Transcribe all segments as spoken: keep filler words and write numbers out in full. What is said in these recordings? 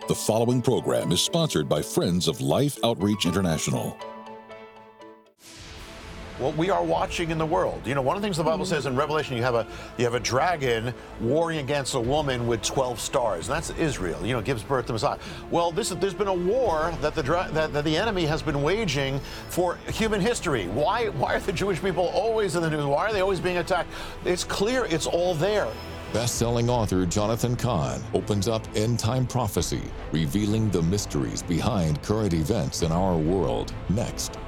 The following program is sponsored by Friends of Life Outreach International. What we are watching in the world. You know, one of the things the Bible says in Revelation, you have a you have a dragon warring against a woman with twelve stars, and that's Israel. You know, gives birth to Messiah. Well, this there's been a war that the that, that the enemy has been waging for human history. Why why are the Jewish people always in the news? Why are they always being attacked? It's clear. It's all there. Best-selling author Jonathan Cahn opens up end-time prophecy, revealing the mysteries behind current events in our world. Next.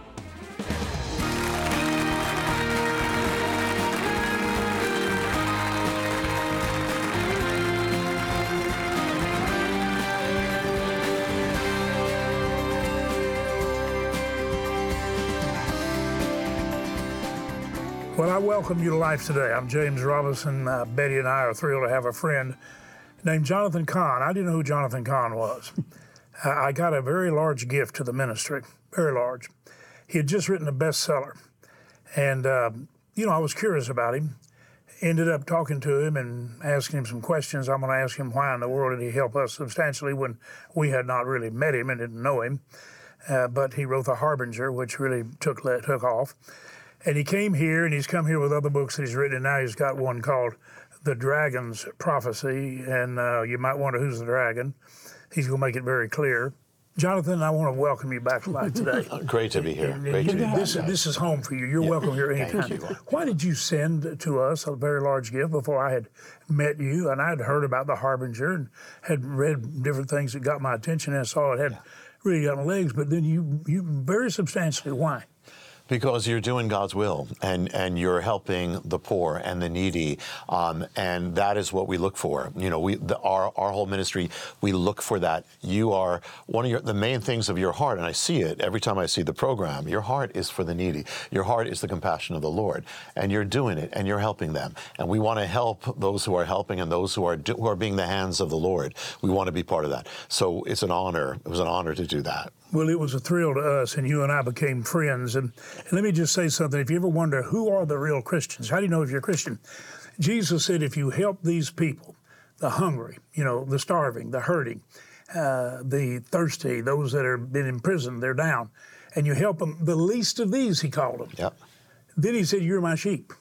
Well, I welcome you to Life Today. I'm James Robinson. Uh, Betty and I are thrilled to have a friend named Jonathan Cahn. I didn't know who Jonathan Cahn was. uh, I got a very large gift to the ministry, very large. He had just written a bestseller. And, uh, you know, I was curious about him. Ended up talking to him and asking him some questions. I'm going to ask him why in the world did he help us substantially when we had not really met him and didn't know him. Uh, but he wrote The Harbinger, which really took took off. And he came here, and he's come here with other books that he's written, and now he's got one called The Dragon's Prophecy, and uh, you might wonder who's the dragon. He's going to make it very clear. Jonathan, I want to welcome you back to Life Today. Great to be here. And, Great to be here. This, this is home for you. You're Yeah. welcome here anytime. Thank you. Why did you send to us a very large gift before I had met you? And I had heard about The Harbinger and had read different things that got my attention, and I saw it had really gotten legs, but then you, you very substantially, why? Because you're doing God's will, and, and you're helping the poor and the needy, um, and that is what we look for. You know, we the, our our whole ministry, we look for that. You are one of your the main things of your heart, and I see it every time I see the program. Your heart is for the needy. Your heart is the compassion of the Lord, and you're doing it, and you're helping them. And we want to help those who are helping and those who are do, who are being the hands of the Lord. We want to be part of that. So it's an honor. It was an honor to do that. Well, it was a thrill to us, and you and I became friends. And, and let me just say something. If you ever wonder, who are the real Christians? How do you know if you're a Christian? Jesus said, if you help these people, the hungry, you know, the starving, the hurting, uh, the thirsty, those that have been in prison, they're down, and you help them, the least of these, he called them. Yep. Then he said, you're my sheep.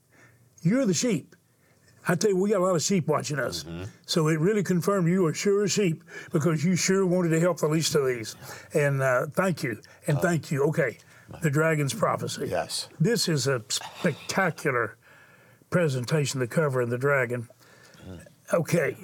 You're the sheep. I tell you, we got a lot of sheep watching us. Mm-hmm. So it really confirmed you are sure a sheep because you sure wanted to help the least of these. And uh, thank you. And uh, thank you. Okay, The Dragon's Prophecy. Yes. This is a spectacular presentation, the cover of the dragon. Mm. Okay,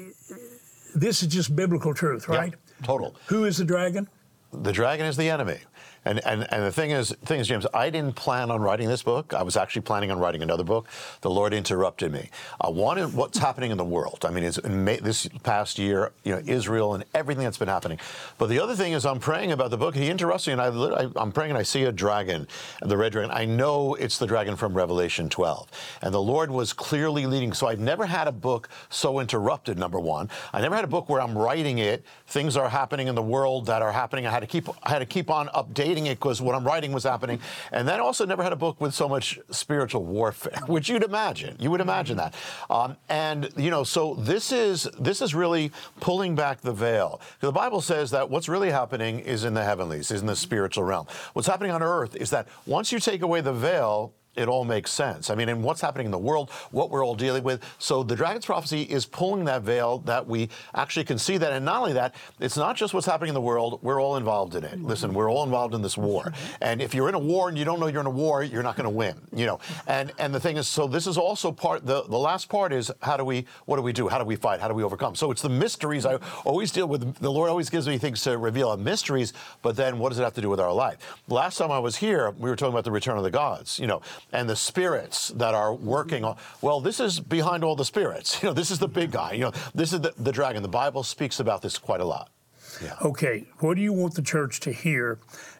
this is just biblical truth, right? Yeah, total. Who is the dragon? The dragon is the enemy. And, and and the thing is, thing is, James, I didn't plan on writing this book. I was actually planning on writing another book. The Lord interrupted me. I wanted what's happening in the world. I mean, it's in May, this past year, you know, Israel and everything that's been happening. But the other thing is, I'm praying about the book. He interrupts me, and I, I, I'm praying, and I see a dragon, the red dragon. I know it's the dragon from Revelation twelve. And the Lord was clearly leading. So I've never had a book so interrupted, number one. I never had a book where I'm writing it. Things are happening in the world that are happening. I had to keep, I had to keep on updating it because what I'm writing was happening. And then also never had a book with so much spiritual warfare, which you'd imagine. You would imagine that. Um, and, you know, so this is this is really pulling back the veil. The Bible says that what's really happening is in the heavenlies, is in the spiritual realm. What's happening on earth is that once you take away the veil, it all makes sense. I mean, and what's happening in the world, what we're all dealing with. So the Dragon's Prophecy is pulling that veil that we actually can see that. And not only that, it's not just what's happening in the world, we're all involved in it. Listen, we're all involved in this war. And if you're in a war and you don't know you're in a war, you're not going to win, you know. And and the thing is, so this is also part, the, the last part is how do we, what do we do? How do we fight? How do we overcome? So it's the mysteries. I always deal with, the Lord always gives me things to reveal on mysteries, but then what does it have to do with our life? Last time I was here, we were talking about the return of the gods, you know, and the spirits that are working on, well, this is behind all the spirits. You know, this is the big guy. You know, this is the, the dragon. The Bible speaks about this quite a lot. Yeah. Okay, what do you want the church to hear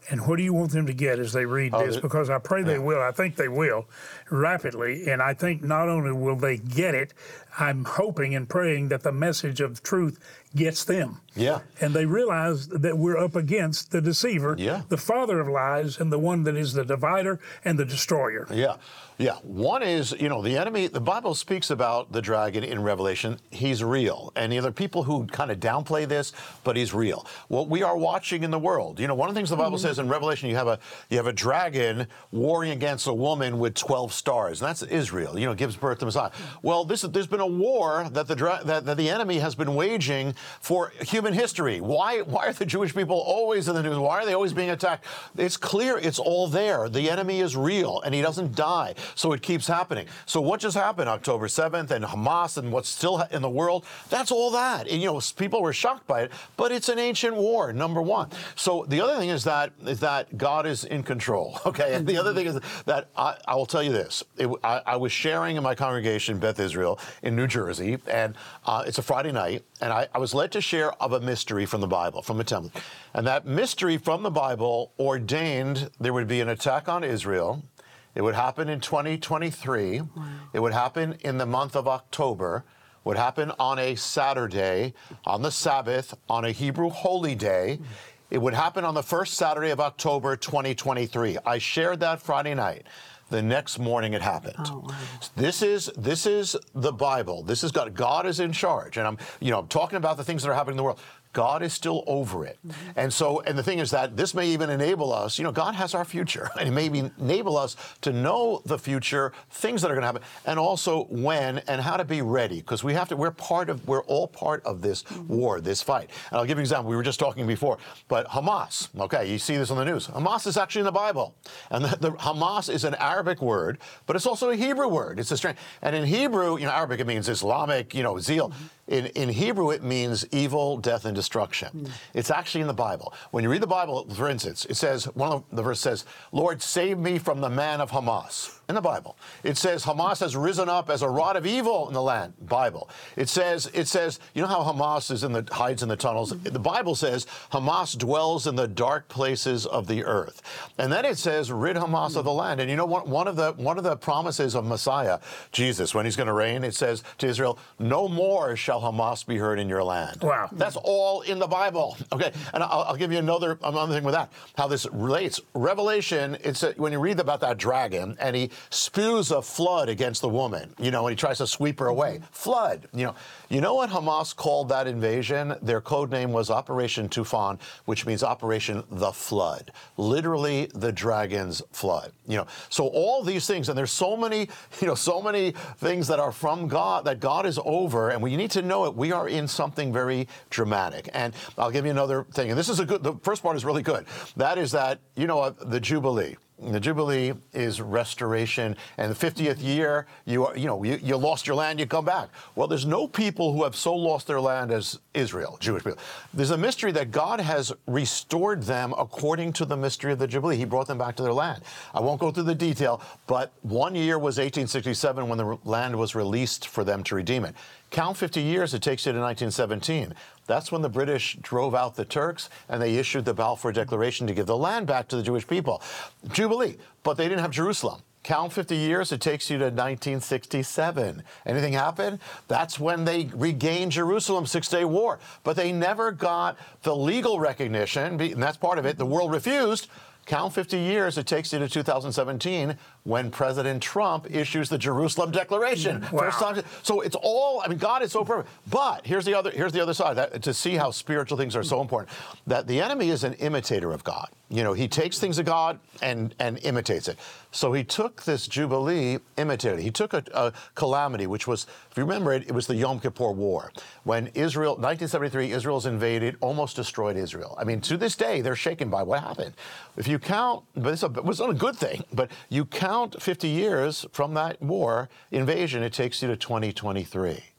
And what do you want them to get as they read Oh, this? the- Because I pray they yeah. will. I think they will rapidly. And I think not only will they get it, I'm hoping and praying that the message of truth gets them. Yeah. And they realize that we're up against the deceiver, Yeah. the father of lies, and the one that is the divider and the destroyer. Yeah, yeah. One is, you know, the enemy, the Bible speaks about the dragon in Revelation. He's real. And there are people who kind of downplay this, but he's real. What we are watching in the world, you know, one of the things the Bible says in Revelation, you have a you have a dragon warring against a woman with twelve stars. And that's Israel, you know, gives birth to Messiah. Well, this there's been a war that the dra- that, that the enemy has been waging for human history. Why why are the Jewish people always in the news? Why are they always being attacked? It's clear, it's all there. The enemy is real and he doesn't die. So it keeps happening. So what just happened October seventh and Hamas and what's still in the world, that's all that. And, you know, people were shocked by it, but it's an ancient war, number one. So the other thing is that is that God is in control, okay? And the other thing is that I, I will tell you this. It, I, I was sharing in my congregation, Beth Israel, in New Jersey, and uh, it's a Friday night, and I, I was led to share of a mystery from the Bible, from the temple. And that mystery from the Bible ordained there would be an attack on Israel. It would happen in twenty twenty-three. Wow. It would happen in the month of October. Would happen on a Saturday, on the Sabbath, on a Hebrew holy day. It would happen on the first Saturday of October, twenty twenty-three. I shared that Friday night. The next morning it happened. Oh, wow. This is this is the Bible. This is God. God is in charge. And I'm, you know, I'm talking about the things that are happening in the world. God is still over it. Mm-hmm. And so, and the thing is that this may even enable us, you know, God has our future, and it may enable us to know the future, things that are going to happen, and also when and how to be ready, because we have to, we're part of, we're all part of this mm-hmm. war, this fight. And I'll give you an example. We were just talking before, but Hamas, okay, you see this on the news. Hamas is actually in the Bible. And the, the Hamas is an Arabic word, but it's also a Hebrew word. It's a strange, and in Hebrew, you know, Arabic, it means Islamic, you know, zeal. Mm-hmm. In, in Hebrew, it means evil, death, and destruction. Mm. It's actually in the Bible. When you read the Bible, for instance, it says, one of the verse says, Lord, save me from the man of Hamas. In the Bible. It says Hamas has risen up as a rod of evil in the land. Bible. It says, it says, you know how Hamas is in the hides in the tunnels? Mm-hmm. The Bible says Hamas dwells in the dark places of the earth. And then it says, rid Hamas mm-hmm. of the land. And you know what? One of the one of the promises of Messiah, Jesus, when he's going to reign, it says to Israel, no more shall Hamas be heard in your land. Wow. That's all in the Bible. Okay. And I'll, I'll give you another, another thing with that, how this relates. Revelation, it's a, when you read about that dragon and he spews a flood against the woman, you know, and he tries to sweep her away. Flood, you know. You know what Hamas called that invasion? Their code name was Operation Tufan, which means Operation the Flood. Literally the dragon's flood. You know, so all these things, and there's so many, you know, so many things that are from God, that God is over, and we need to know it. We are in something very dramatic. And I'll give you another thing, and this is a good, the first part is really good. That is that, you know, the Jubilee. The Jubilee is restoration, and the fiftieth year, you are, you know, you, you lost your land, you come back. Well, there's no people who have so lost their land as Israel, Jewish people. There's a mystery that God has restored them according to the mystery of the Jubilee. He brought them back to their land. I won't go through the detail, but one year was eighteen sixty-seven when the land was released for them to redeem it. Count fifty years, it takes you to nineteen seventeen. That's when the British drove out the Turks and they issued the Balfour Declaration to give the land back to the Jewish people. Jubilee, but they didn't have Jerusalem. Count fifty years, it takes you to nineteen sixty-seven. Anything happen? That's when they regained Jerusalem, Six-Day War. But they never got the legal recognition, and that's part of it. The world refused. Count fifty years, it takes you to two thousand seventeen when President Trump issues the Jerusalem Declaration. Wow. First time. So it's all, I mean, God is so perfect. But here's the other, here's the other side, that, to see how spiritual things are so important, that the enemy is an imitator of God. You know, he takes things of God and, and imitates it. So he took this Jubilee, imitated it. He took a, a calamity, which was, if you remember it, it was the Yom Kippur War. When Israel, nineteen seventy-three, Israel's invaded, almost destroyed Israel. I mean, to this day, they're shaken by what happened. If you count, but this was not a good thing, but you count fifty years from that war invasion, it takes you to twenty twenty-three.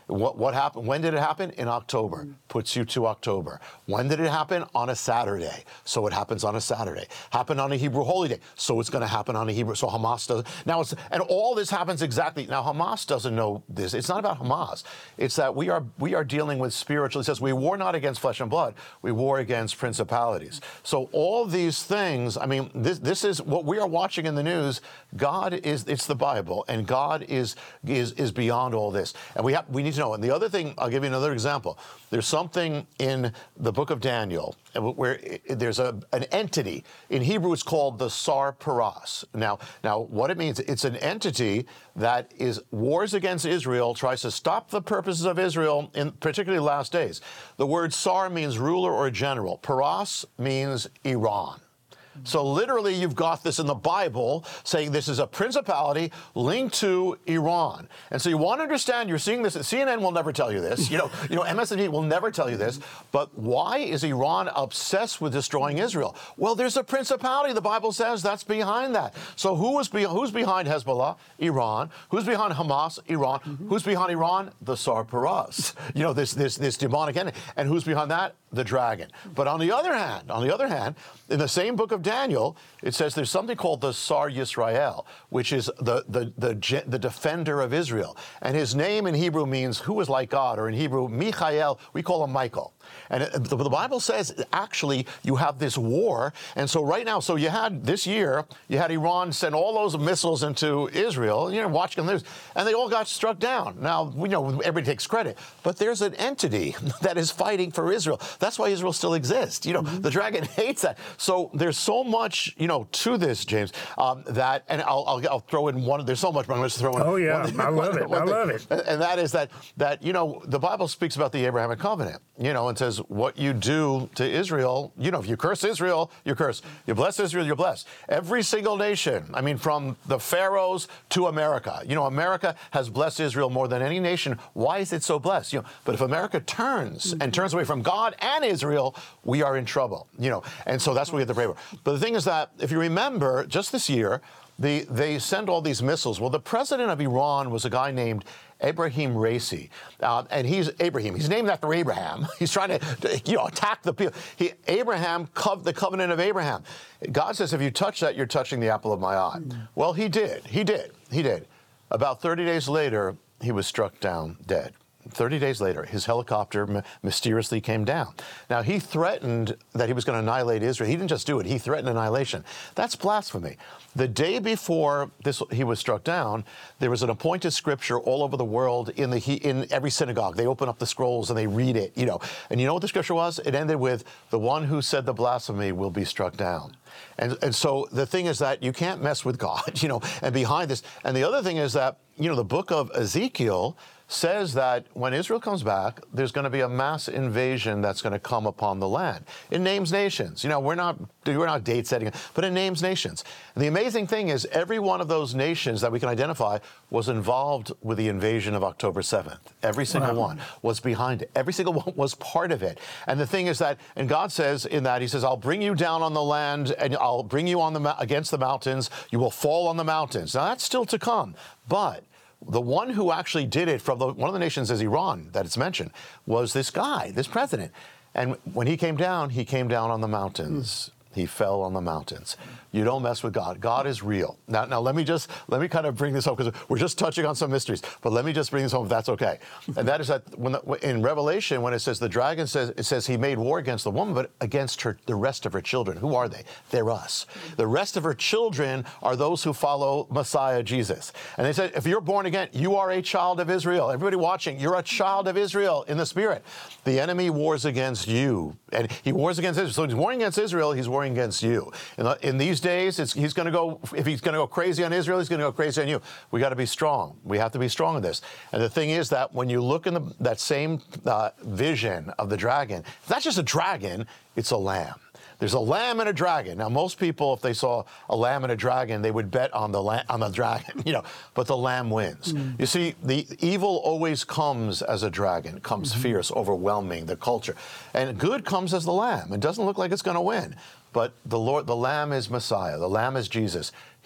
What, what happened? When did it happen? In October. Mm. Puts you to October. When did it happen? On a Saturday. So it happens on a Saturday. Happened on a Hebrew holy day. So it's going to happen on a Hebrew. So Hamas does. Now it's and all this happens exactly. Now Hamas doesn't know this. It's not about Hamas. It's that we are we are dealing with spiritual. It says we war not against flesh and blood. We war against principalities. So all these things. I mean, this this is what we are watching in the news. God is. It's the Bible, and God is is is beyond all this. And we have we need to know. And the other thing, I'll give you another example. There's something in the book of Daniel where there's a an entity. In Hebrew, it's called the Sar Paras. Now, now what it means, it's an entity that is wars against Israel, tries to stop the purposes of Israel, in particularly last days. The word Sar means ruler or general. Paras means Iran. So literally, you've got this in the Bible saying this is a principality linked to Iran. And so you want to understand, you're seeing this, C N N will never tell you this, you know, you know, M S N B C will never tell you this, but why is Iran obsessed with destroying Israel? Well, there's a principality, the Bible says, that's behind that. So who is be, who's behind Hezbollah? Iran. Who's behind Hamas? Iran. Mm-hmm. Who's behind Iran? The Sar Paras. You know, this, this, this demonic entity. And who's behind that? The dragon. But on the other hand, on the other hand, in the same book of Daniel, it says there's something called the Sar Yisrael, which is the, the, the, the defender of Israel. And his name in Hebrew means who is like God, or in Hebrew, Michael, we call him Michael. And it, the, the Bible says, actually, you have this war. And so right now, so you had this year, you had Iran send all those missiles into Israel, you know, watching the news, and they all got struck down. Now, we know everybody takes credit, but there's an entity that is fighting for Israel. That's why Israel still exists. You know, mm-hmm. The dragon hates that. So there's so much, you know, to this, James, um, that, and I'll, I'll, I'll throw in one, there's so much, but I'm going to throw in. Oh, yeah, one, I love one, it, one I thing. love it. And that is that, that, you know, the Bible speaks about the Abrahamic covenant, you know, and says what you do to Israel, you know, if you curse Israel, you're cursed. You bless Israel, you're blessed. Every single nation, I mean, from the pharaohs to America, you know, America has blessed Israel more than any nation. Why is it so blessed? You know, but if America turns and turns away from God and Israel, we are in trouble, you know, and so that's what we have to pray for. But the thing is that, if you remember, just this year, the, they send all these missiles. Well, the president of Iran was a guy named Ebrahim Raisi, uh, and he's Abraham. He's named after Abraham. He's trying to, you know, attack the people. He, Abraham, cov- the covenant of Abraham. God says, if you touch that, you're touching the apple of my eye. Mm-hmm. Well, he did. He did. He did. About thirty days later, he was struck down dead. thirty days later, his helicopter m- mysteriously came down. Now, he threatened that he was going to annihilate Israel. He didn't just do it. He threatened annihilation. That's blasphemy. The day before this, he was struck down, there was an appointed scripture all over the world in the in every synagogue. They open up the scrolls and they read it, you know. And you know what the scripture was? It ended with, the one who said the blasphemy will be struck down. And, and so the thing is that you can't mess with God, you know, and behind this. And the other thing is that, you know, the book of Ezekiel says that when Israel comes back, there's going to be a mass invasion that's going to come upon the land. It names nations. You know, we're not we're not date setting, but it names nations. And the amazing thing is, every one of those nations that we can identify was involved with the invasion of October seventh. Every single wow. one was behind it. Every single one was part of it. And the thing is that, and God says in that, He says, "I'll bring you down on the land, and I'll bring you on the against the mountains. You will fall on the mountains." Now that's still to come, but the one who actually did it from the, one of the nations is Iran that it's mentioned, was this guy, this president. And when he came down, he came down on the mountains. Mm. He fell on the mountains. You don't mess with God. God is real. Now, now let me just, let me kind of bring this home, because we're just touching on some mysteries, but let me just bring this home if that's okay. And that is that when the, in Revelation, when it says the dragon says, it says he made war against the woman, but against her, the rest of her children. Who are they? They're us. The rest of her children are those who follow Messiah Jesus. And they said, if you're born again, you are a child of Israel. Everybody watching, you're a child of Israel in the spirit. The enemy wars against you, and he wars against Israel. So he's warring against Israel, he's warring against you. In, the, in these days, it's, he's going to go, if he's going to go crazy on Israel, he's going to go crazy on you. We got to be strong. We have to be strong in this. And the thing is that when you look in the, that same uh, vision of the dragon, it's not just a dragon, it's a lamb. There's a lamb and a dragon. Now, most people, if they saw a lamb and a dragon, they would bet on the lamb, on the dragon, you know, but the lamb wins. Mm. You see, the evil always comes as a dragon, comes mm-hmm. fierce, overwhelming the culture. And good comes as the lamb. It doesn't look like it's going to win. But the Lord, the lamb is Messiah. The lamb is Jesus.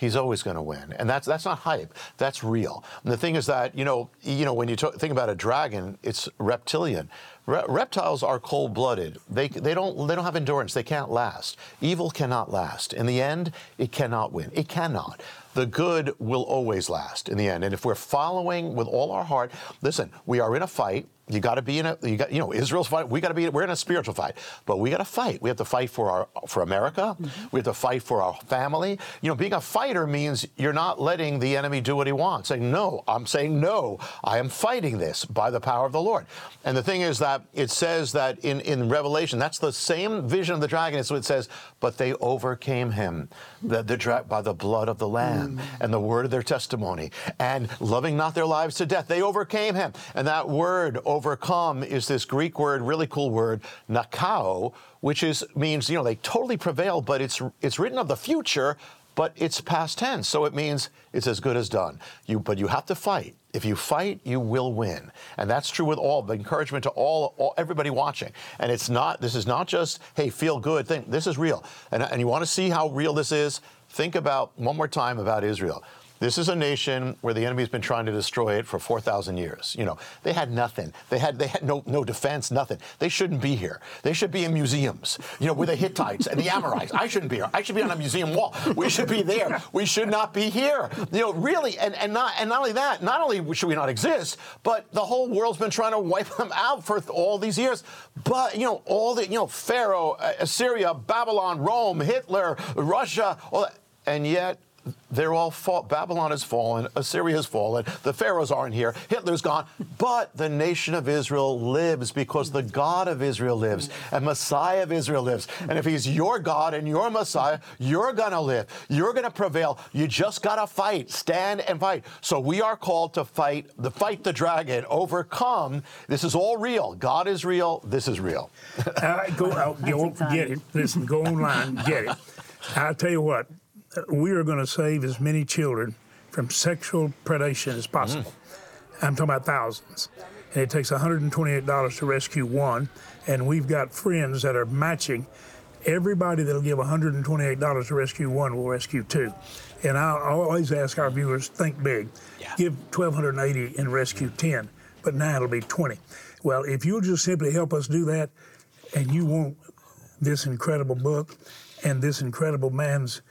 He's always going to win, and that's that's not hype. That's real. And the thing is that you know, you know, when you talk, think about a dragon, it's reptilian. Re- reptiles are cold-blooded. They they don't they don't have endurance. They can't last. Evil cannot last. In the end, it cannot win. It cannot. The good will always last in the end. And if we're following with all our heart, listen, we are in a fight. You got to be in a, you got, you know, Israel's fight. We got to be, we're in a spiritual fight, but we got to fight. We have to fight for our, for America. Mm-hmm. We have to fight for our family. You know, being a fighter means you're not letting the enemy do what he wants. Saying, no, I'm saying, no, I am fighting this by the power of the Lord. And the thing is that it says that in, in Revelation, that's the same vision of the dragon. So it says, but they overcame him the, the dra- by the blood of the Lamb mm-hmm. and the word of their testimony, and loving not their lives to death. They overcame him. And that word, overcome, is this Greek word, really cool word, nakao, which is means, you know, they totally prevailed, but it's it's written of the future, but it's past tense. So it means it's as good as done. You, but you have to fight. If you fight, you will win. And that's true with all, the encouragement to all, all everybody watching. And it's not, this is not just, hey, feel good thing. This is real. And, and you want to see how real this is? Think about, one more time, about Israel. This is a nation where the enemy's been trying to destroy it for four thousand years. You know, they had nothing. They had they had no no defense, nothing. They shouldn't be here. They should be in museums, you know, with the Hittites and the Amorites. I shouldn't be here. I should be on a museum wall. We should be there. We should not be here. You know, really, and, and not and not only that, not only should we not exist, but the whole world's been trying to wipe them out for all these years. But, you know, all the, you know, Pharaoh, Assyria, Babylon, Rome, Hitler, Russia, all that, and yet they're all fall. Babylon has fallen. Assyria has fallen. The pharaohs aren't here. Hitler's gone. But the nation of Israel lives because the God of Israel lives and Messiah of Israel lives. And if he's your God and your Messiah, you're going to live. You're going to prevail. You just got to fight. Stand and fight. So we are called to fight, the fight the dragon, overcome. This is all real. God is real. This is real. uh, go out, go, get it. Listen, go online, get it. I'll tell you what. We are going to save as many children from sexual predation as possible. Mm. I'm talking about thousands. And it takes one hundred twenty-eight dollars to rescue one. And we've got friends that are matching. Everybody that'll give one hundred twenty-eight dollars to rescue one will rescue two. And I always ask our viewers, think big. Yeah. Give one thousand two hundred eighty dollars and rescue ten. But now it'll be twenty. Well, if you'll just simply help us do that, and you want this incredible book and this incredible man's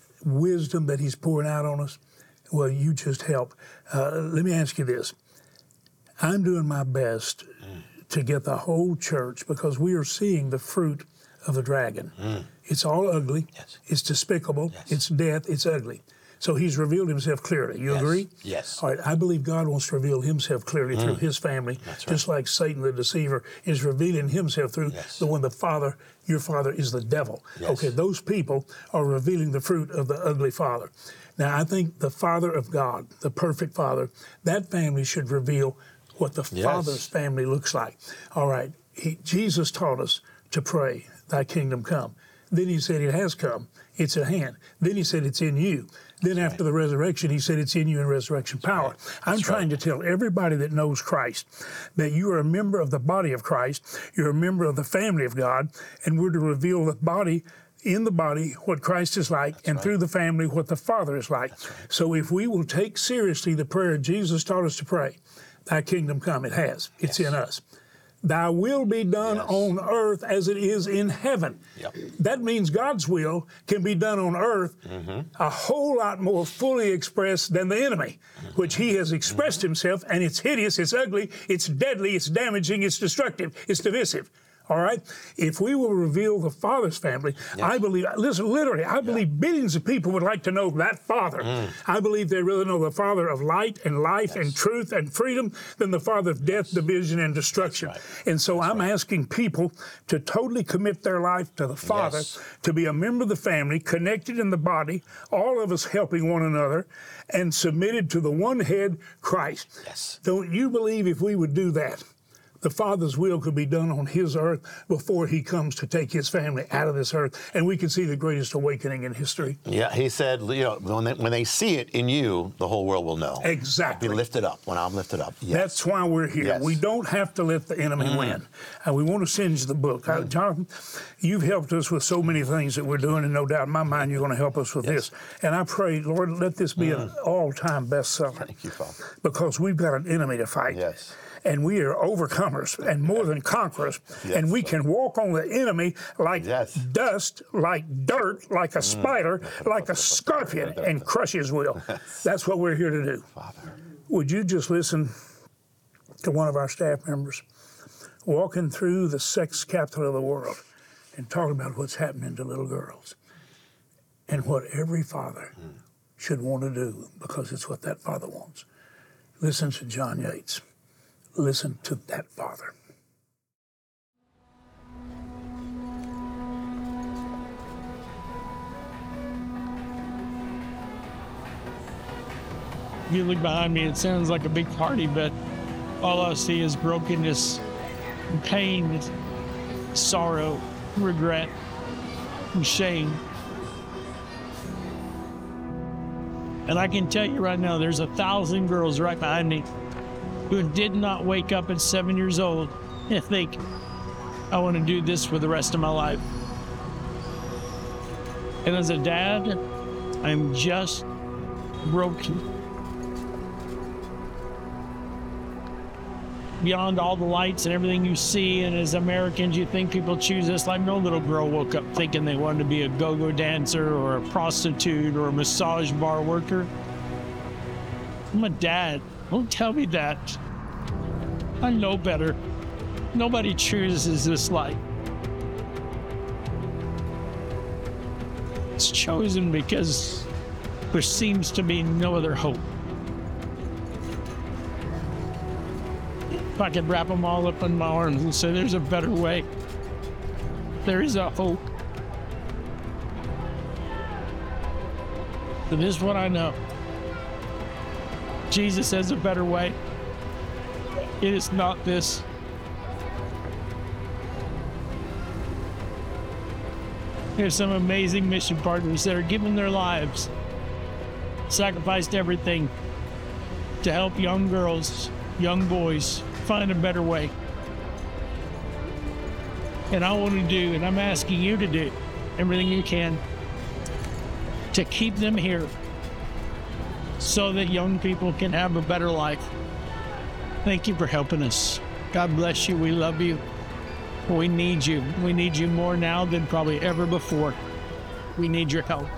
wisdom that he's pouring out on us, well, you just help. Uh, let me ask you this. I'm doing my best mm. to get the whole church, because we are seeing the fruit of the dragon. Mm. It's all ugly. Yes. It's despicable. Yes. It's death. It's ugly. So he's revealed himself clearly. You yes. agree? Yes. All right. I believe God wants to reveal himself clearly mm. through his family, That's just right. like Satan the deceiver is revealing himself through yes. the one the father, your father is the devil. Yes. Okay, those people are revealing the fruit of the ugly father. Now, I think the Father of God, the perfect Father, that family should reveal what the yes. Father's family looks like. All right, he, Jesus taught us to pray, thy kingdom come. Then he said it has come. It's at hand. Then he said it's in you. Then That's after right. the resurrection, he said it's in you in resurrection power. Right. I'm trying right. to tell everybody that knows Christ that you are a member of the body of Christ, you're a member of the family of God, and we're to reveal the body, in the body, what Christ is like, That's and right. through the family, what the Father is like. Right. So if we will take seriously the prayer Jesus taught us to pray, thy kingdom come, it has. It's yes. in us. Thy will be done yes. on earth as it is in heaven. Yep. That means God's will can be done on earth mm-hmm. a whole lot more fully expressed than the enemy, mm-hmm. which he has expressed mm-hmm. himself, and it's hideous, it's ugly, it's deadly, it's damaging, it's destructive, it's divisive. All right? If we will reveal the Father's family, yes. I believe, listen, literally, I believe yeah. billions of people would like to know that Father. Mm. I believe they really know the Father of light and life yes. and truth and freedom than the Father of death, yes. division, and destruction. Right. And so That's I'm right. asking people to totally commit their life to the Father, yes. to be a member of the family, connected in the body, all of us helping one another, and submitted to the one head, Christ. Yes. Don't you believe if we would do that, the Father's will could be done on his earth before he comes to take his family out of this earth. And we could see the greatest awakening in history. Yeah, he said, you know, when they, when they see it in you, the whole world will know. Exactly. Be lifted up when I'm lifted up. Yes. That's why we're here. Yes. We don't have to let the enemy mm. win. And we want to singe the book. Mm. Uh, Jonathan, you've helped us with so many things that we're doing, and no doubt in my mind you're going to help us with yes. this. And I pray, Lord, let this be mm. an all-time bestseller. Thank you, Father. Because we've got an enemy to fight. Yes. And we are overcomers and more than conquerors. Yes. And we can walk on the enemy like yes. dust, like dirt, like a mm. spider, like a scorpion, and crush his will. That's what we're here to do. Father. Would you just listen to one of our staff members walking through the sex capital of the world and talking about what's happening to little girls and what every father mm. should want to do because it's what that father wants. Listen to John Yates. Listen to that father. You look behind me, it sounds like a big party, but all I see is brokenness, pain, sorrow, regret, and shame. And I can tell you right now, there's a thousand girls right behind me who did not wake up at seven years old and think, I want to do this for the rest of my life. And as a dad, I'm just broken. Beyond all the lights and everything you see, and as Americans, you think people choose this. Like no little girl woke up thinking they wanted to be a go-go dancer or a prostitute or a massage bar worker. I'm a dad. Don't tell me that. I know better. Nobody chooses this life. It's chosen because there seems to be no other hope. If I could wrap them all up in my arms and say, there's a better way. There is a hope. And this is what I know. Jesus has a better way. It is not this. There's some amazing mission partners that are giving their lives, sacrificed everything to help young girls, young boys find a better way. And I want to do, and I'm asking you to do everything you can to keep them here so that young people can have a better life. Thank you for helping us. God bless you. We love you. We need you. We need you more now than probably ever before. We need your help.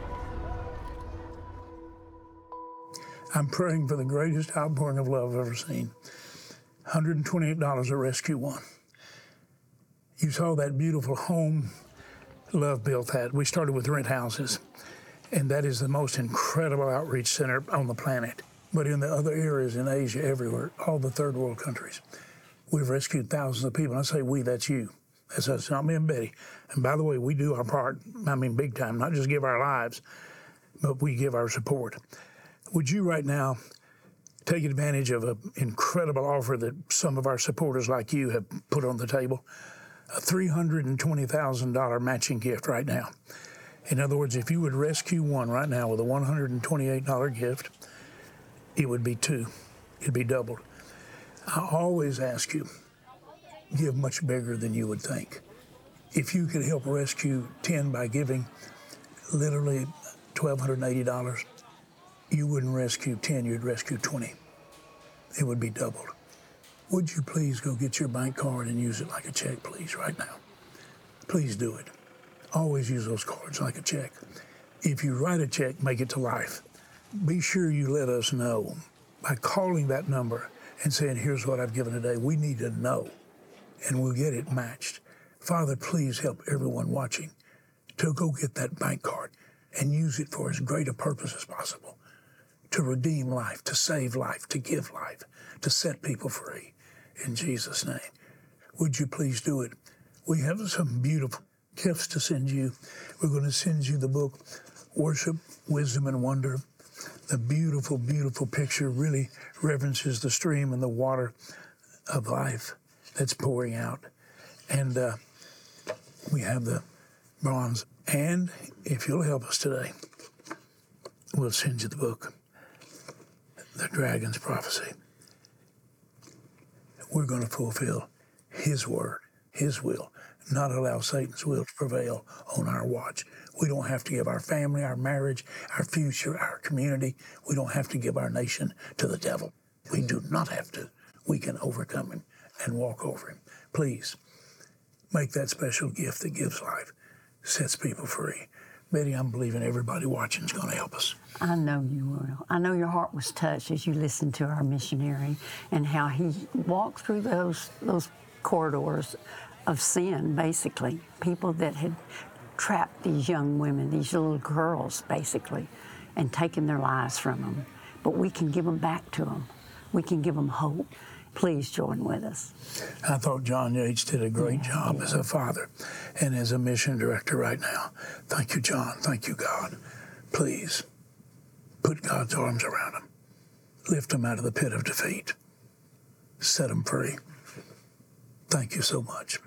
I'm praying for the greatest outpouring of love I've ever seen. one hundred twenty-eight dollars at Rescue One. You saw that beautiful home Love built that. We started with rent houses, and that is the most incredible outreach center on the planet. But in the other areas in Asia, everywhere, all the third world countries, we've rescued thousands of people. And I say we, that's you. That's us, not me and Betty. And by the way, we do our part, I mean big time, not just give our lives, but we give our support. Would you right now take advantage of an incredible offer that some of our supporters like you have put on the table? A three hundred twenty thousand dollars matching gift right now. In other words, if you would rescue one right now with a one hundred twenty-eight dollars gift, it would be two. It'd be doubled. I always ask you, give much bigger than you would think. If you could help rescue ten by giving literally one thousand two hundred eighty dollars, you wouldn't rescue ten, you'd rescue twenty. It would be doubled. Would you please go get your bank card and use it like a check, please, right now? Please do it. Always use those cards like a check. If you write a check, make it to life. Be sure you let us know by calling that number and saying, here's what I've given today. We need to know, and we'll get it matched. Father, please help everyone watching to go get that bank card and use it for as great a purpose as possible, to redeem life, to save life, to give life, to set people free. In Jesus' name, would you please do it? We have some beautiful gifts to send you. We're going to send you the book, Worship, Wisdom, and Wonder. The beautiful, beautiful picture really reverences the stream and the water of life. that's pouring out. And uh, we have the bronze. And if you'll help us today, we'll send you the book, The Dragon's Prophecy. We're going to fulfill His word, His will, not allow Satan's will to prevail on our watch. We don't have to give our family, our marriage, our future, our community. We don't have to give our nation to the devil. We do not have to. We can overcome him and walk over him. Please, make that special gift that gives life, sets people free. Betty, I'm believing everybody watching is going to help us. I know you will. I know your heart was touched as you listened to our missionary and how he walked through those those corridors of sin, basically. People that had trapped these young women, these little girls, basically, and taken their lives from them. But we can give them back to them. We can give them hope. Please join with us. I thought John Yates did a great yeah, job yeah. as a father and as a mission director right now. Thank you, John. Thank you, God. Please put God's arms around them. Lift them out of the pit of defeat. Set them free. Thank you so much.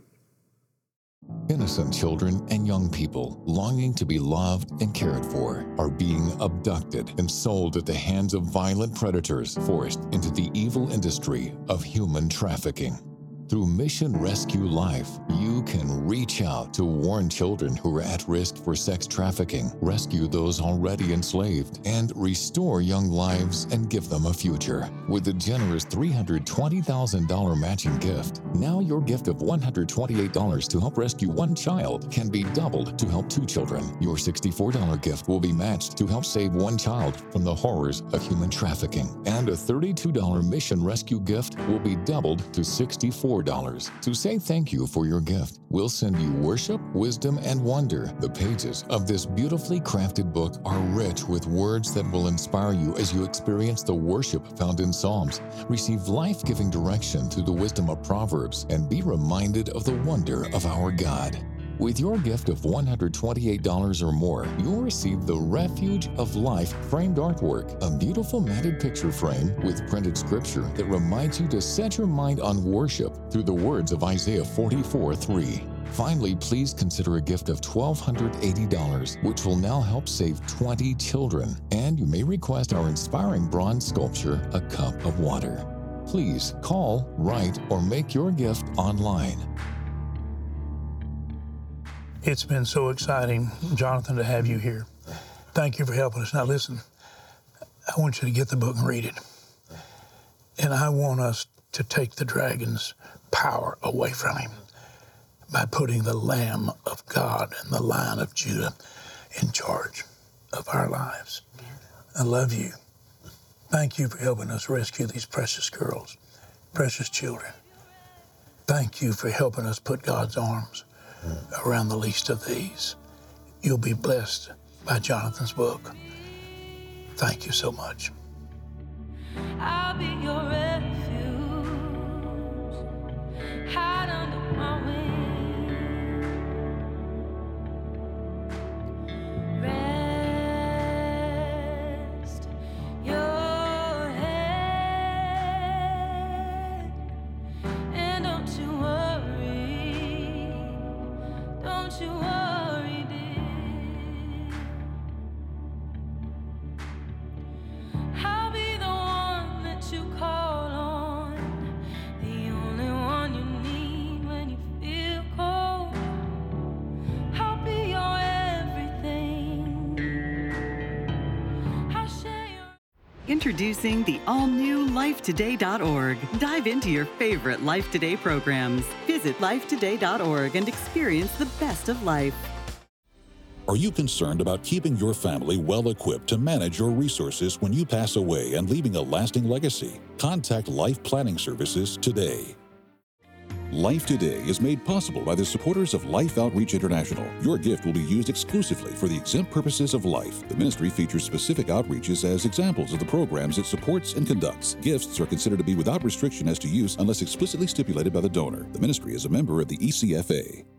Innocent children and young people longing to be loved and cared for are being abducted and sold at the hands of violent predators, forced into the evil industry of human trafficking. Through Mission Rescue Life, you can reach out to warn children who are at risk for sex trafficking, rescue those already enslaved, and restore young lives and give them a future. With a generous three hundred twenty thousand dollars matching gift, now your gift of one hundred twenty-eight dollars to help rescue one child can be doubled to help two children. Your sixty-four dollars gift will be matched to help save one child from the horrors of human trafficking. And a thirty-two dollars Mission Rescue gift will be doubled to sixty-four dollars. To say thank you for your gift, we'll send you Worship, Wisdom, and Wonder. The pages of this beautifully crafted book are rich with words that will inspire you as you experience the worship found in Psalms, receive life-giving direction through the wisdom of Proverbs, and be reminded of the wonder of our God. With your gift of one hundred twenty-eight dollars or more, you'll receive the Refuge of Life framed artwork, a beautiful matted picture frame with printed scripture that reminds you to set your mind on worship through the words of Isaiah forty-four three. Finally, please consider a gift of one thousand two hundred eighty dollars, which will now help save twenty children. And you may request our inspiring bronze sculpture, A Cup of Water. Please call, write, or make your gift online. It's been so exciting, Jonathan, to have you here. Thank you for helping us. Now listen, I want you to get the book and read it. And I want us to take the dragon's power away from him by putting the Lamb of God and the Lion of Judah in charge of our lives. I love you. Thank you for helping us rescue these precious girls, precious children. Thank you for helping us put God's arms around the least of these. You'll be blessed by Jonathan's book. Thank you so much. I'll be your refuge, hide under my wing. Rest your head, and don't you worry, don't you worry, dear. I'll be the one that you call on, the only one you need when you feel cold. I'll be your everything. I'll share your... Introducing the all-new life today dot org. Dive into your favorite Life Today programs. Visit life today dot org and experience the best of life. Are you concerned about keeping your family well equipped to manage your resources when you pass away and leaving a lasting legacy? Contact Life Planning Services today. Life Today is made possible by the supporters of Life Outreach International. Your gift will be used exclusively for the exempt purposes of life. The ministry features specific outreaches as examples of the programs it supports and conducts. Gifts are considered to be without restriction as to use unless explicitly stipulated by the donor. The ministry is a member of the E C F A.